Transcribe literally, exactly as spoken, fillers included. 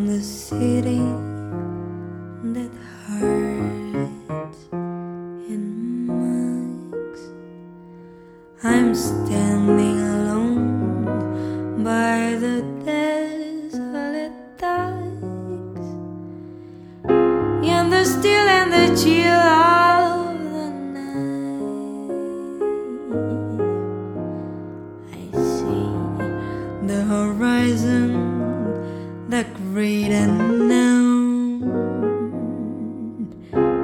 in the city that hurts and mugs. I'm standing alone by the dead